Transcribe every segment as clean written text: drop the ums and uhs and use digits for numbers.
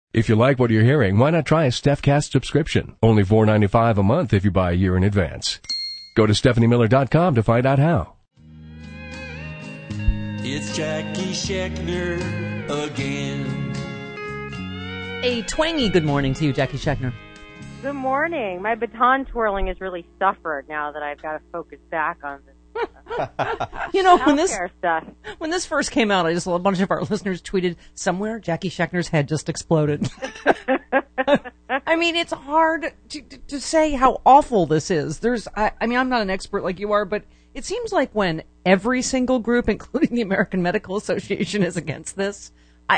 If you like what you're hearing, why not try a StephCast subscription? Only $4.95 a month if you buy a year in advance. Go to StephanieMiller.com to find out how. It's Jackie Scheckner again. A twangy good morning to you, Jackie Scheckner. Good morning. My baton twirling has really suffered now that I've got to focus back on this. You know, when this first came out, a bunch of our listeners tweeted, somewhere Jackie Scheckner's head just exploded. I mean, it's hard to say how awful this is. I'm not an expert like you are, but it seems like when every single group, including the American Medical Association, is against this,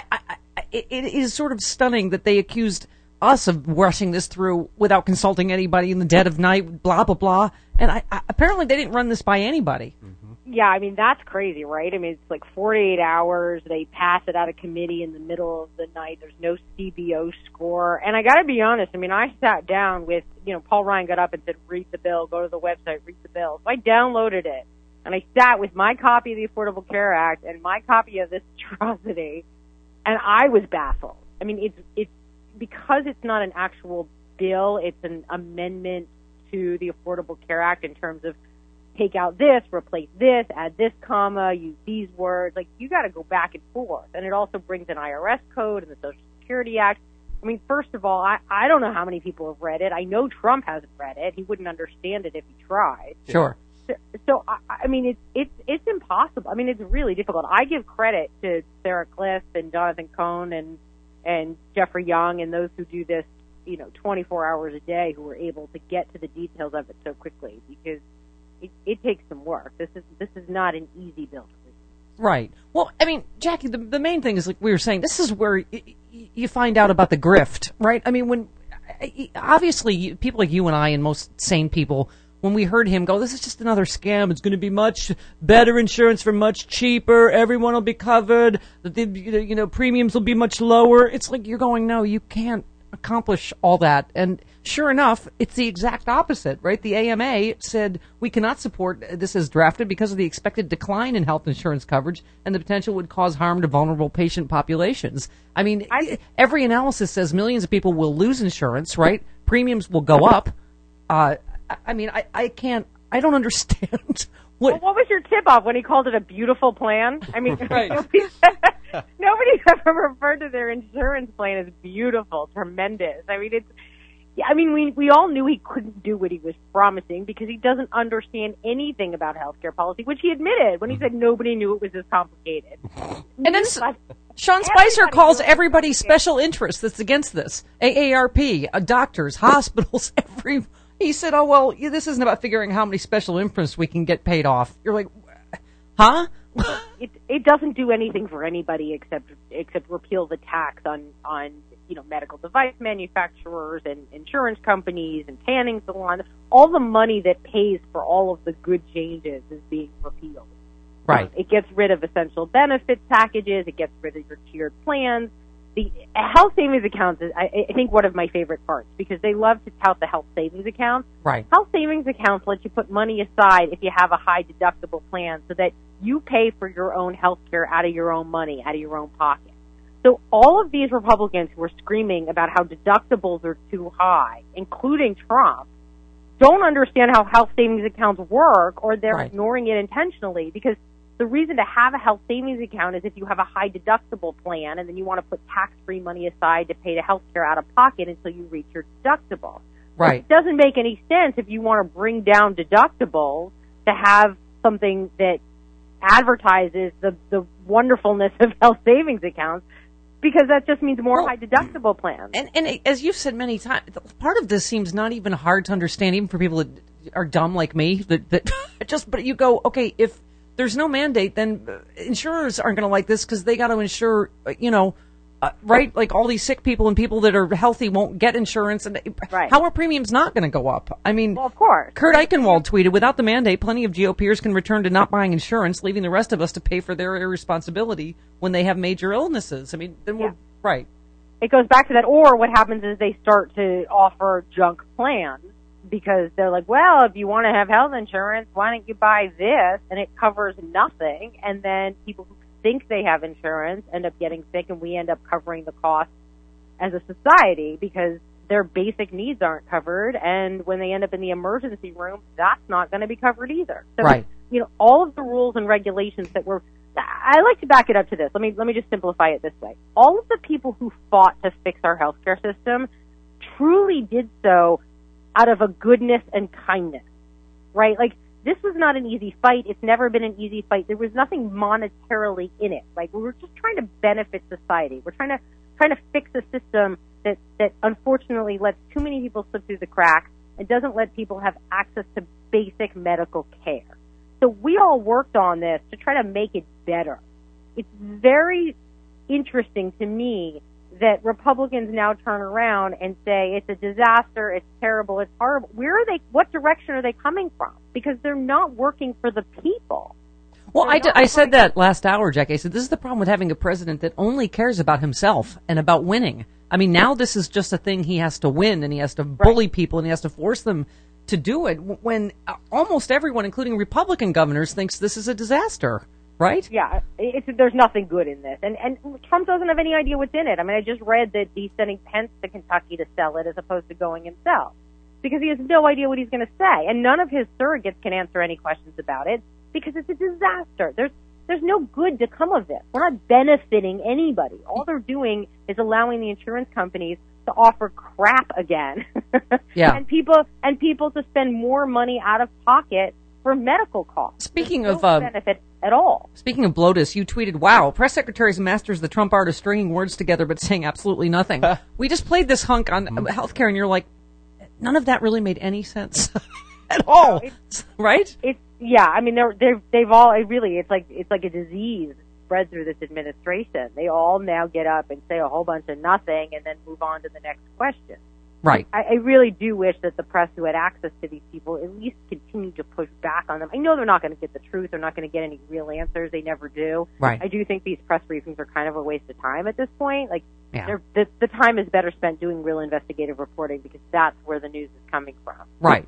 it is sort of stunning that they accused us of rushing this through without consulting anybody in the dead of night, blah, blah, blah. And apparently they didn't run this by anybody. Mm-hmm. Yeah, I mean, that's crazy, right? I mean, it's like 48 hours. They pass it out of committee in the middle of the night. There's no CBO score. And I got to be honest, I mean, I sat down with, Paul Ryan got up and said, read the bill, go to the website, read the bill. So I downloaded it. And I sat with my copy of the Affordable Care Act and my copy of this atrocity. And I was baffled. I mean, it's because it's not an actual bill, it's an amendment to the Affordable Care Act in terms of take out this, replace this, add this comma, use these words. Like, you got to go back and forth. And it also brings an IRS code and the Social Security Act. I mean, first of all, I don't know how many people have read it. I know Trump hasn't read it. He wouldn't understand it if he tried. Sure. So I mean, it's impossible. I mean, it's really difficult. I give credit to Sarah Cliff and Jonathan Cohn and Jeffrey Young and those who do this, 24 hours a day, who are able to get to the details of it so quickly, because it takes some work. This is not an easy bill to read. Right. Well, I mean, Jackie, the main thing is, like we were saying, this is where you find out about the grift, right? I mean, when obviously people like you and I and most sane people, when we heard him go, this is just another scam. It's going to be much better insurance for much cheaper. Everyone will be covered. The premiums will be much lower. It's like you're going, no, you can't accomplish all that. And sure enough, it's the exact opposite, right? The AMA said we cannot support this as drafted because of the expected decline in health insurance coverage and the potential would cause harm to vulnerable patient populations. I mean, every analysis says millions of people will lose insurance, right? Premiums will go up. I mean, I don't understand. What was your tip-off when he called it a beautiful plan? I mean, right. Nobody's ever referred to their insurance plan as beautiful, tremendous. I mean, we all knew he couldn't do what he was promising because he doesn't understand anything about healthcare policy, which he admitted when he said nobody knew it was this complicated. And then Sean Spicer calls everybody special interest that's against this. AARP, doctors, hospitals, He said, oh, well, this isn't about figuring how many special interests we can get paid off. You're like, huh? It doesn't do anything for anybody except repeal the tax on medical device manufacturers and insurance companies and tanning salons. All the money that pays for all of the good changes is being repealed. Right. It gets rid of essential benefits packages. It gets rid of your tiered plans. The health savings accounts is, I think, one of my favorite parts because they love to tout the health savings accounts. Right. Health savings accounts let you put money aside if you have a high deductible plan so that you pay for your own health care out of your own money, out of your own pocket. So all of these Republicans who are screaming about how deductibles are too high, including Trump, don't understand how health savings accounts work, or they're ignoring it intentionally, because the reason to have a health savings account is if you have a high deductible plan and then you want to put tax-free money aside to pay the health care out of pocket until you reach your deductible. Right. It doesn't make any sense if you want to bring down deductibles to have something that advertises the wonderfulness of health savings accounts, because that just means more high deductible plans. And as you've said many times, part of this seems not even hard to understand, even for people that are dumb like me. But you go, okay, if there's no mandate, then insurers aren't going to like this because they got to insure, right? Like all these sick people and people that are healthy won't get insurance. And how are premiums not going to go up? I mean, well, of course. Kurt Eichenwald tweeted, without the mandate, plenty of GOPers can return to not buying insurance, leaving the rest of us to pay for their irresponsibility when they have major illnesses. I mean, then we're right. It goes back to that. Or what happens is they start to offer junk plans, because they're like, well, if you want to have health insurance, why don't you buy this? And it covers nothing. And then people who think they have insurance end up getting sick, and we end up covering the cost as a society because their basic needs aren't covered, and when they end up in the emergency room, that's not going to be covered either. So, right. All of the rules and regulations that I like to back it up to this. Let me just simplify it this way. All of the people who fought to fix our healthcare system truly did so out of a goodness and kindness, right? Like, this was not an easy fight. It's never been an easy fight. There was nothing monetarily in it. Like, we were just trying to benefit society. We're trying to fix a system that unfortunately lets too many people slip through the cracks and doesn't let people have access to basic medical care. So we all worked on this to try to make it better. It's very interesting to me that Republicans now turn around and say it's a disaster, it's terrible, it's horrible. What direction are they coming from? Because they're not working for the people. Well, I said that last hour, Jackie. I said this is the problem with having a president that only cares about himself and about winning. I mean, now this is just a thing he has to win, and he has to bully people, and he has to force them to do it, when almost everyone, including Republican governors, thinks this is a disaster, right? Yeah, there's nothing good in this. And Trump doesn't have any idea what's in it. I mean, I just read that he's sending Pence to Kentucky to sell it as opposed to going himself, because he has no idea what he's going to say. And none of his surrogates can answer any questions about it, because it's a disaster. There's no good to come of this. We're not benefiting anybody. All they're doing is allowing the insurance companies to offer crap again. Yeah. and people to spend more money out of pocket for medical costs. Speaking There's of no benefit at all. Speaking of Blotus, you tweeted, "Wow, press secretaries masters the Trump art of stringing words together but saying absolutely nothing." We just played this hunk on healthcare, and you're like, none of that really made any sense at all, right? Yeah, I mean, they've all, it's like a disease spread through this administration. They all now get up and say a whole bunch of nothing and then move on to the next question. Right. I really do wish that the press who had access to these people at least continued to push back on them. I know they're not going to get the truth. They're not going to get any real answers. They never do. Right. I do think these press briefings are kind of a waste of time at this point. Like, yeah. The time is better spent doing real investigative reporting, because that's where the news is coming from. Right.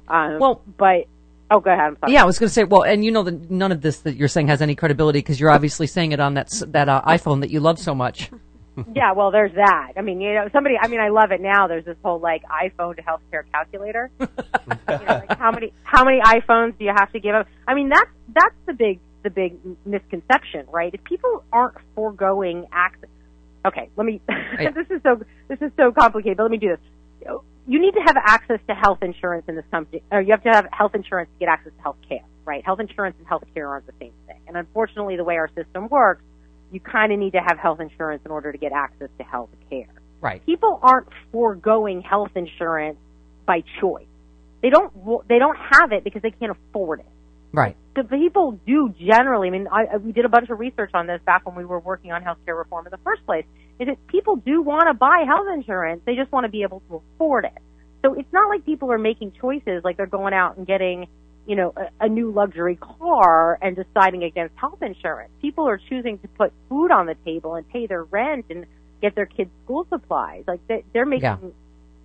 Oh, go ahead. I'm sorry. Yeah, I was going to say, well, and you know that none of this that you're saying has any credibility, because you're obviously saying it on that iPhone that you love so much. Yeah, well, there's that. I mean, I love it now. There's this whole, like, iPhone to healthcare calculator. Like, how many iPhones do you have to give up? I mean, that's the big misconception, right? If people aren't foregoing access. Okay, let me. This is so complicated, but let me do this. You need to have access to health insurance in this country, or you have to have health insurance to get access to health care, right? Health insurance and health care aren't the same thing. And unfortunately, the way our system works, you kind of need to have health insurance in order to get access to health care. Right. People aren't foregoing health insurance by choice. They don't have it because they can't afford it. Right. The people do generally. I mean, we did a bunch of research on this back when we were working on healthcare reform in the first place. Is that people do want to buy health insurance? They just want to be able to afford it. So it's not like people are making choices like they're going out and getting, a new luxury car and deciding against health insurance. People are choosing to put food on the table and pay their rent and get their kids' school supplies. Like, they're making,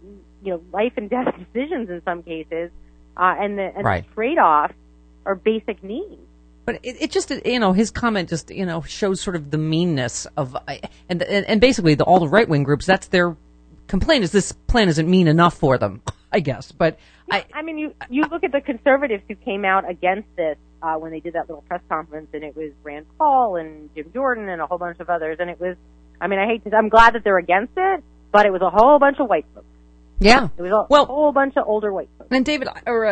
life and death decisions in some cases, and the trade-off are basic needs. But it just, his comment just, shows sort of the meanness of, and basically all the right-wing groups, that's their complaint, is this plan isn't mean enough for them, I guess. But I mean, you look at the conservatives who came out against this when they did that little press conference, and it was Rand Paul and Jim Jordan and a whole bunch of others, and it was, I'm glad that they're against it, but it was a whole bunch of white folks. Yeah. It was a whole bunch of older white folks. And David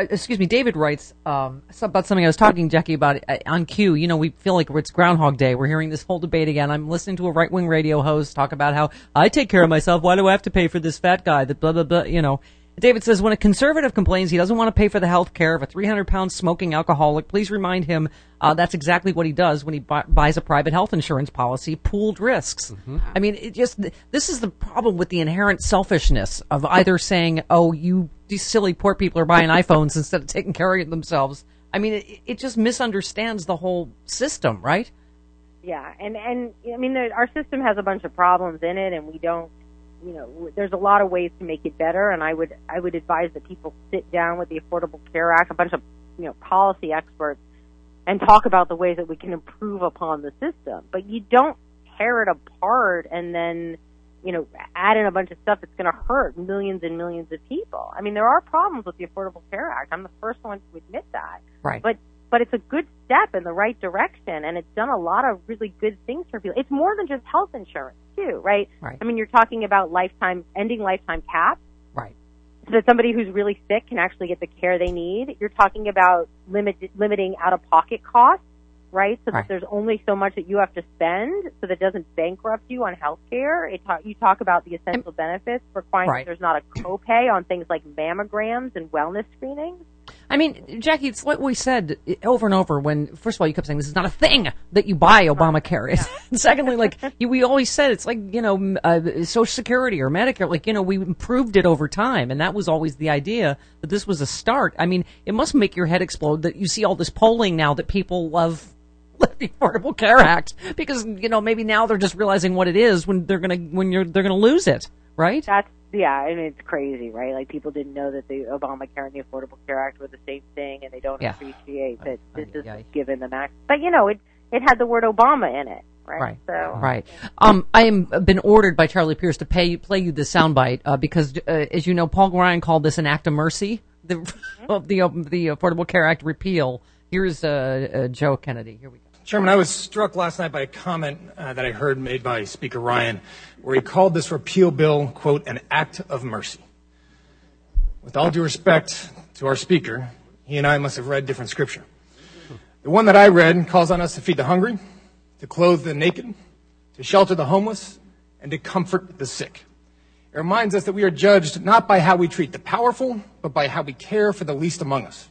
writes about something I was talking, Jackie, about on Q. We feel like it's Groundhog Day. We're hearing this whole debate again. I'm listening to a right-wing radio host talk about how I take care of myself. Why do I have to pay for this fat guy that blah, blah, blah, David says, when a conservative complains he doesn't want to pay for the health care of a 300-pound smoking alcoholic, please remind him that's exactly what he does when he buys a private health insurance policy, pooled risks. Mm-hmm. I mean, this is the problem with the inherent selfishness of either saying, oh, these silly poor people are buying iPhones instead of taking care of themselves. I mean, it just misunderstands the whole system, right? Yeah, and I mean, our system has a bunch of problems in it, and we don't, there's a lot of ways to make it better, and I would advise that people sit down with the Affordable Care Act, a bunch of, policy experts, and talk about the ways that we can improve upon the system. But you don't tear it apart and then, add in a bunch of stuff that's going to hurt millions and millions of people. I mean, there are problems with the Affordable Care Act. I'm the first one to admit that. Right. But it's a good step in the right direction, and it's done a lot of really good things for people. It's more than just health insurance, too, right? Right. I mean, you're talking about ending lifetime caps. Right. So that somebody who's really sick can actually get the care they need. You're talking about limiting out-of-pocket costs, right? So that there's only so much that you have to spend, so that it doesn't bankrupt you on health care. You talk about the essential benefits, requiring that there's not a copay on things like mammograms and wellness screenings. I mean, Jackie, it's what we said over and over when, first of all, you kept saying this is not a thing that you buy Obamacare. Yeah. And secondly, we always said it's like, Social Security or Medicare, we improved it over time. And that was always the idea that this was a start. I mean, it must make your head explode that you see all this polling now that people love the Affordable Care Act because, maybe now they're just realizing what it is when they're going to lose it, right? I mean, it's crazy, right? Like, people didn't know that the Obamacare and the Affordable Care Act were the same thing, and they don't appreciate that this is given them access. But, it had the word Obama in it, right? Right. So, right. I am been ordered by Charlie Pierce to play you the soundbite because, as you know, Paul Ryan called this an act of mercy, the Affordable Care Act repeal. Here's Joe Kennedy. Here we go. Chairman, I was struck last night by a comment that I heard made by Speaker Ryan, where he called this repeal bill, quote, an act of mercy. With all due respect to our Speaker, he and I must have read different scripture. The one that I read calls on us to feed the hungry, to clothe the naked, to shelter the homeless, and to comfort the sick. It reminds us that we are judged not by how we treat the powerful, but by how we care for the least among us.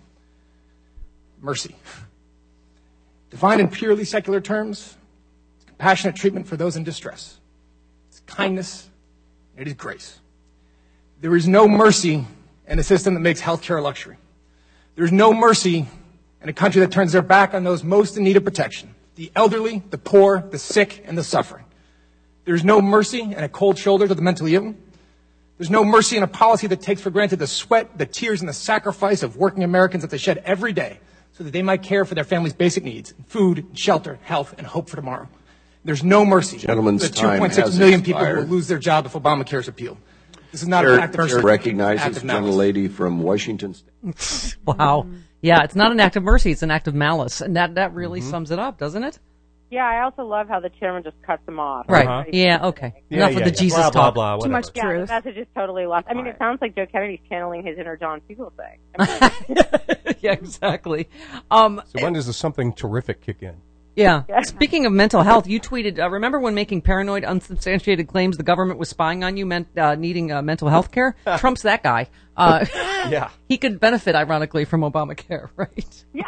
Mercy. Defined in purely secular terms, it's compassionate treatment for those in distress. It's kindness, and it is grace. There is no mercy in a system that makes healthcare a luxury. There is no mercy in a country that turns their back on those most in need of protection, the elderly, the poor, the sick, and the suffering. There is no mercy in a cold shoulder to the mentally ill. There's no mercy in a policy that takes for granted the sweat, the tears, and the sacrifice of working Americans that they shed every day so that they might care for their family's basic needs, food, shelter, health, and hope for tomorrow. There's no mercy for the 2.6 million people who will lose their job if Obamacare is repealed. This is not an act of mercy. Recognizes gentlelady from Washington State. Wow. Yeah, it's not an act of mercy, it's an act of malice. And that really sums it up, doesn't it? Yeah, I also love how the chairman just cuts them off. Right. Uh-huh. Yeah, okay. Enough of the Jesus blah, talk. blah, blah, Too much truth. The message is totally lost. I mean, it sounds like Joe Kennedy's channeling his inner John Siegel thing. I mean, yeah, exactly. So when does the something terrific kick in? Yeah. Speaking of mental health, you tweeted, remember when making paranoid, unsubstantiated claims the government was spying on you meant needing mental health care? Trump's that guy. Yeah. He could benefit, ironically, from Obamacare, right? Yeah,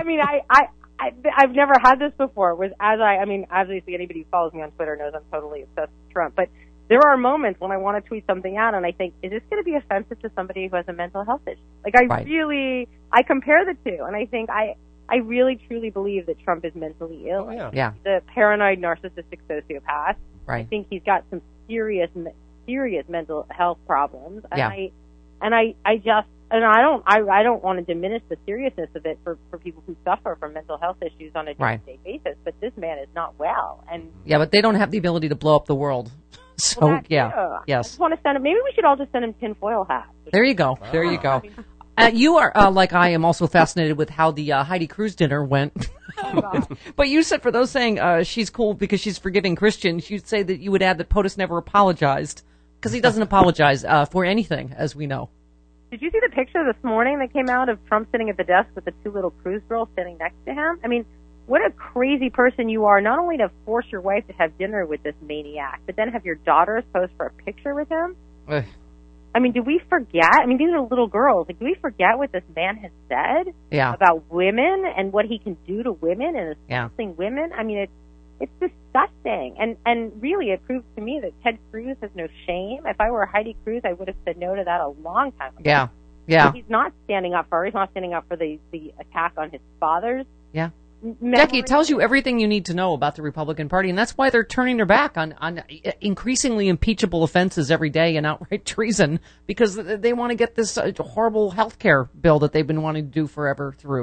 I've never had this before. Obviously anybody who follows me on Twitter knows I'm totally obsessed with Trump, but there are moments when I want to tweet something out and I think, is this going to be offensive to somebody who has a mental health issue? Like, I compare the two, and I think I really truly believe that Trump is mentally ill. Oh, yeah. Yeah. He's a paranoid, narcissistic sociopath. Right. I think he's got some serious mental health problems. And Yeah. I don't want to diminish the seriousness of it for people who suffer from mental health issues on a day-to-day basis, but this man is not well. And yeah, but they don't have the ability to blow up the world. So, yes. I just want to send him, maybe we should all just send him tinfoil hats. There you go. There you go. You are, like I am, also fascinated with how the Heidi Cruz dinner went. But you said, for those saying she's cool because she's forgiving Christians, you'd say that you would add that POTUS never apologized, because he doesn't apologize for anything, as we know. Did you see the picture this morning that came out of Trump sitting at the desk with the two little Cruz girls sitting next to him? I mean, what a crazy person you are, not only to force your wife to have dinner with this maniac, but then have your daughters pose for a picture with him? I mean, do we forget? I mean, these are little girls. Like, do we forget what this man has said about women and what he can do to women and assaulting women? I mean, it's disgusting. And really, it proves to me that Ted Cruz has no shame. If I were Heidi Cruz, I would have said no to that a long time ago. Yeah, yeah. He's not standing up for her. He's not standing up for the attack on his father's. Yeah. Jackie, it tells you everything you need to know about the Republican Party, and that's why they're turning their back on increasingly impeachable offenses every day and outright treason, because they want to get this horrible health care bill that they've been wanting to do forever through.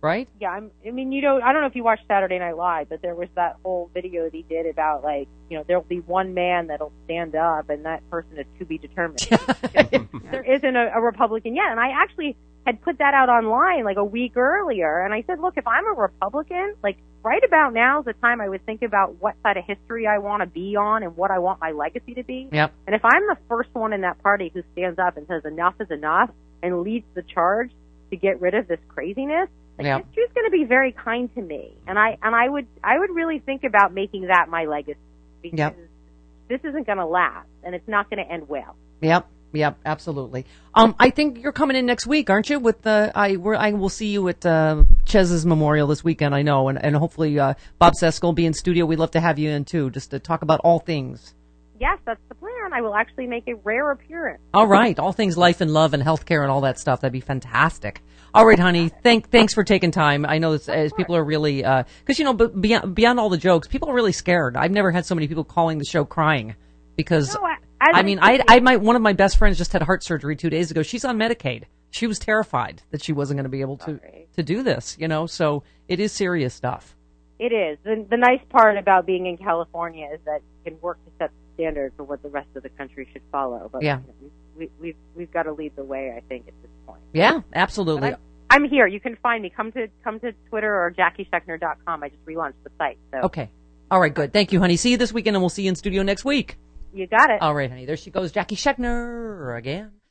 right? Yeah, I mean, I don't know if you watched Saturday Night Live, but there was that whole video that he did about, like, there'll be one man that'll stand up, and that person is to be determined. There isn't a Republican yet. And I actually had put that out online, like, a week earlier, and I said, look, if I'm a Republican, like, right about now is the time I would think about what side of history I want to be on and what I want my legacy to be. Yep. And if I'm the first one in that party who stands up and says enough is enough and leads the charge to get rid of this craziness, like, history's going to be very kind to me, and I would really think about making that my legacy, because this isn't going to last, and it's not going to end well. Yep, absolutely. I think you're coming in next week, aren't you? With I will see you at Chez's memorial this weekend, I know, and hopefully Bob Sesk will be in studio. We'd love to have you in too, just to talk about all things. Yes, that's the plan. I will actually make a rare appearance. All right, all things life and love and healthcare and all that stuff. That'd be fantastic. All right, honey. Thanks for taking time. I know as people are really because but beyond all the jokes, people are really scared. I've never had so many people calling the show crying because one of my best friends just had heart surgery 2 days ago. She's on Medicaid. She was terrified that she wasn't going to be able to do this. So it is serious stuff. It is. The nice part about being in California is that you can work to set the standard for what the rest of the country should follow. But we've got to lead the way, I think, at this point. Yeah, absolutely. I'm here. You can find me. Come to Twitter or JackieSchechner.com. I just relaunched the site. So. Okay. All right, good. Thank you, honey. See you this weekend, and we'll see you in studio next week. You got it. All right, honey. There she goes, Jackie Schechner again.